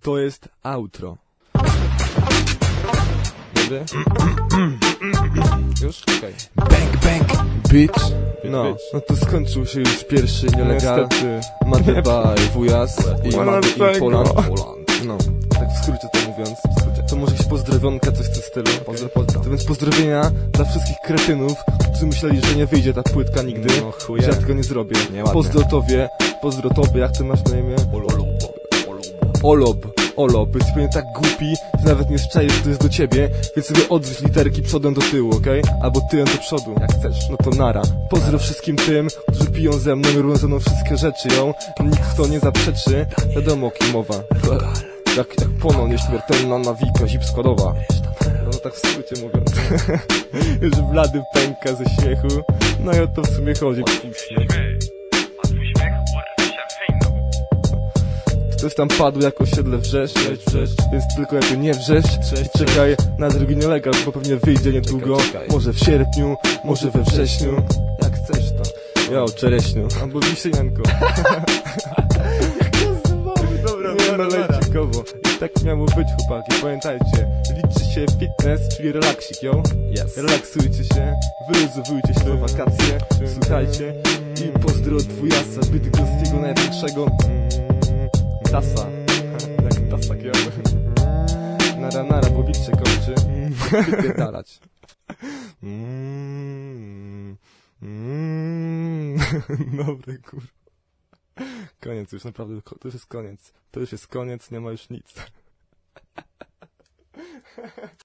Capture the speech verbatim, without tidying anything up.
To jest outro. Dobry? Już? Okej. Okay. Bang, bang, bitch. No, no to skończył się już pierwszy nielegal. Madeba i Wujas i Mady i Poland. No, tak w skrócie to mówiąc. To może jakieś pozdrowionka, coś w tym stylu. Pozdro, pozdro. To więc pozdrowienia dla wszystkich kretynów, którzy myśleli, że nie wyjdzie ta płytka nigdy. No chuje. Że ja tego nie zrobię. Pozdro tobie, pozdro tobie, jak ty masz na imię? Olob. Olob. Olob, jesteś pewnie tak głupi, że nawet nie szczaisz, że to jest do ciebie, więc sobie odwróć literki przodem do tyłu, okej? Okay? Albo tyłem do przodu, jak chcesz. No to nara. Pozdro wszystkim tym, którzy piją ze mną i robią ze mną wszystkie rzeczy, ją. Nikt w to nie zaprzeczy, wiadomo o kim mowa. Jak, jak pono nieśmiertelna nawika, zip składowa. No tak w skrócie mówiąc. Już blady pęka ze śmiechu. No i o to w sumie chodzi. Coś tam padło jak osiedle wrzesz, wrzesz, więc tylko jako nie wrzesz. I czekaj na drugi nielegal, bo pewnie wyjdzie niedługo. Czekaj, czekaj. Może w sierpniu, może we wrześniu. Jak chcesz to. Jo, czereśniu. Albo wisienko. Jak to zwały? Dobra, nie, no lejcikowo. I tak miało być, chłopaki, pamiętajcie. Liczy się fitness, czyli relaksik, yo. Yes. Relaksujcie się, wyluzowujcie się na wakacje. Słuchajcie. I pozdro od Wujasa, bydgoskiego największego tasa. Jak tasa kierowy. Nara, nara, bo bit się kończy. Wypierdalać. Mm, mm, Dobry, kur... Koniec już, naprawdę, to już jest koniec. To już jest koniec, nie ma już nic.